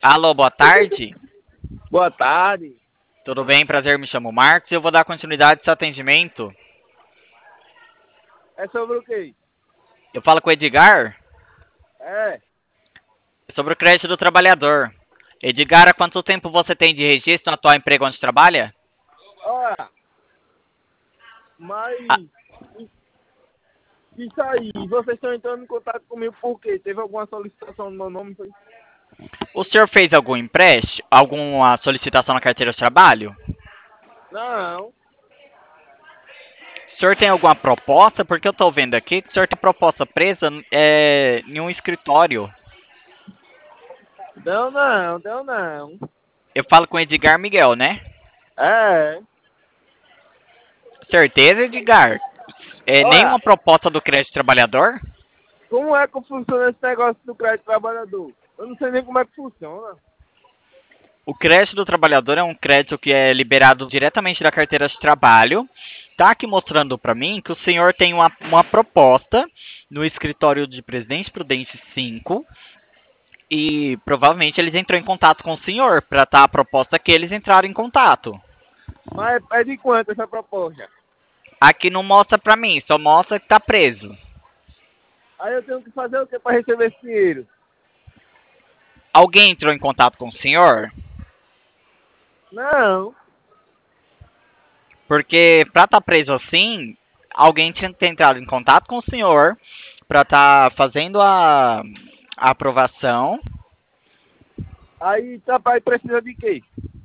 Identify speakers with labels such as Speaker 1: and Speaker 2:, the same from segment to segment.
Speaker 1: Alô, boa tarde.
Speaker 2: Boa tarde.
Speaker 1: Tudo bem? Prazer, me chamo Marcos e eu vou dar continuidade ao seu atendimento.
Speaker 2: É sobre o quê?
Speaker 1: Eu falo com o Edgar
Speaker 2: É.
Speaker 1: sobre o crédito do trabalhador. Edgar, há quanto tempo você tem de registro no atual emprego onde trabalha?
Speaker 2: Olha, mas
Speaker 1: Ah,
Speaker 2: isso aí, vocês estão entrando em contato comigo por quê? Teve alguma solicitação no meu nome? Foi?
Speaker 1: o senhor fez algum empréstimo, alguma solicitação na carteira de trabalho?
Speaker 2: Não,
Speaker 1: O senhor tem alguma proposta? Porque eu estou vendo aqui que o senhor tem proposta presa em um escritório.
Speaker 2: deu não.
Speaker 1: Eu falo com o Edgar Miguel, né?
Speaker 2: É.
Speaker 1: Certeza, Edgar?
Speaker 2: Olha,
Speaker 1: Nenhuma proposta do crédito trabalhador?
Speaker 2: como é que funciona esse negócio do crédito trabalhador? Eu não sei nem como é que funciona.
Speaker 1: O crédito do trabalhador é um crédito que é liberado diretamente da carteira de trabalho. Está aqui mostrando para mim que o senhor tem uma proposta no escritório de Presidente Prudente 5 e provavelmente eles entrou em contato com o senhor para a proposta que eles entraram em contato.
Speaker 2: Mas é de quanto essa proposta?
Speaker 1: Aqui não mostra para mim, só mostra que está preso.
Speaker 2: Aí eu tenho que fazer o quê para receber esse dinheiro?
Speaker 1: Alguém entrou em contato com o senhor?
Speaker 2: Não.
Speaker 1: Porque para estar preso assim, alguém tinha que ter entrado em contato com o senhor para estar fazendo a aprovação.
Speaker 2: Aí, tá, pai, precisa de quê?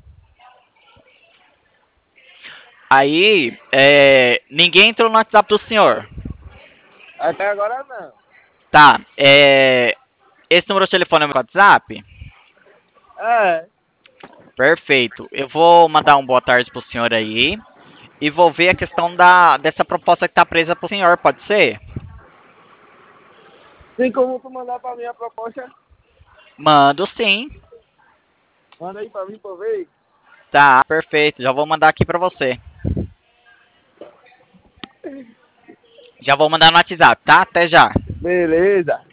Speaker 1: Aí, ninguém entrou no WhatsApp do senhor.
Speaker 2: Até agora não.
Speaker 1: Tá, esse número de telefone é o meu WhatsApp?
Speaker 2: É.
Speaker 1: Perfeito. Eu vou mandar um boa tarde pro senhor aí. E vou ver a questão dessa proposta que tá presa pro senhor, pode ser?
Speaker 2: Tem como tu mandar pra mim a proposta?
Speaker 1: Mando sim.
Speaker 2: Manda aí pra mim pra eu ver.
Speaker 1: Tá, perfeito. Já vou mandar aqui pra você. Já vou mandar no WhatsApp, tá? Até já.
Speaker 2: Beleza.